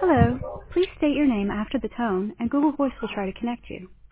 Hello. Please state your name after the tone, and Google Voice will try to connect you.